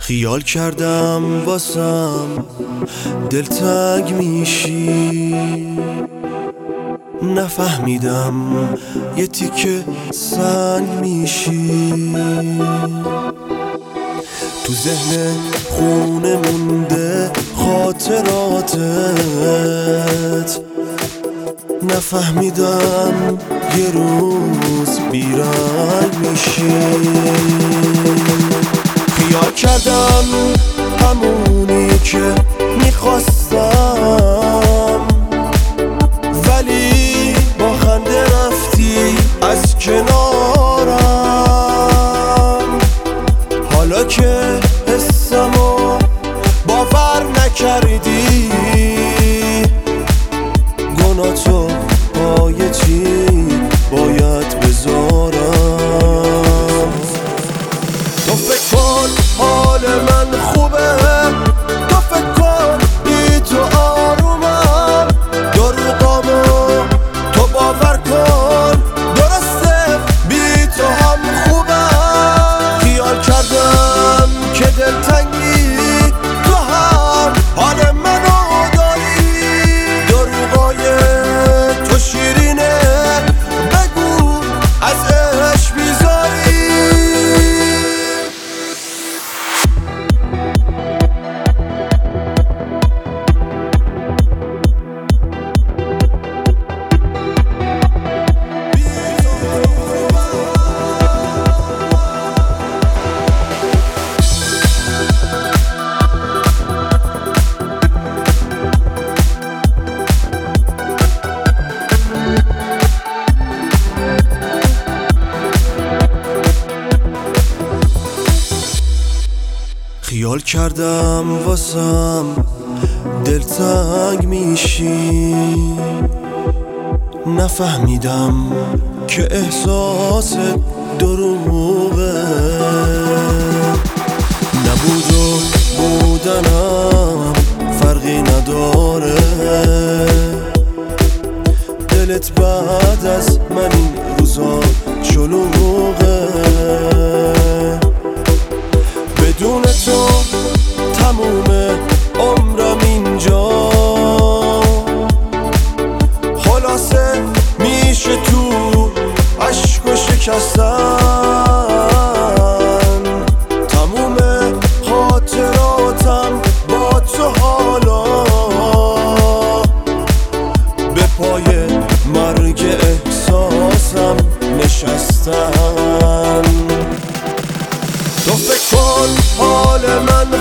خیال کردم واسم دلتنگ میشی، نفهمیدم یه تیکه سنگ میشی. تو ذهن خونه مونده خاطراتت، نفهمیدم یه روز بیرنگ میشی. خیال کردم همونی که میخواستم، ولی با خنده رفتی از کنارم. حالا که حسمو باور نکردی، گناه‌تو پای چی باید بذارم؟ تو فکر کن حال من خوبه، تو فکر کن بی تو آرومم. دروغامو تو باور کن، درسته بی تو هم خوبم. خیال کردم که دلتنگی تو هم حال منو داری. دروغای تو شیرینه، بگو از عشق بیزاری. خیال کردم واسم دلتنگ میشی، نفهمیدم که احساس دروغه. نبود و بودنم فرقی نداره، دلت بعد از من این روزا شلوغه. بدون تو تموم عمرم اینجا، خلاصه میشه تو عشق و شکستن. تموم خاطراتم با تو حالا به پای مرگ احساسم نشستن. تو فکر کن حال من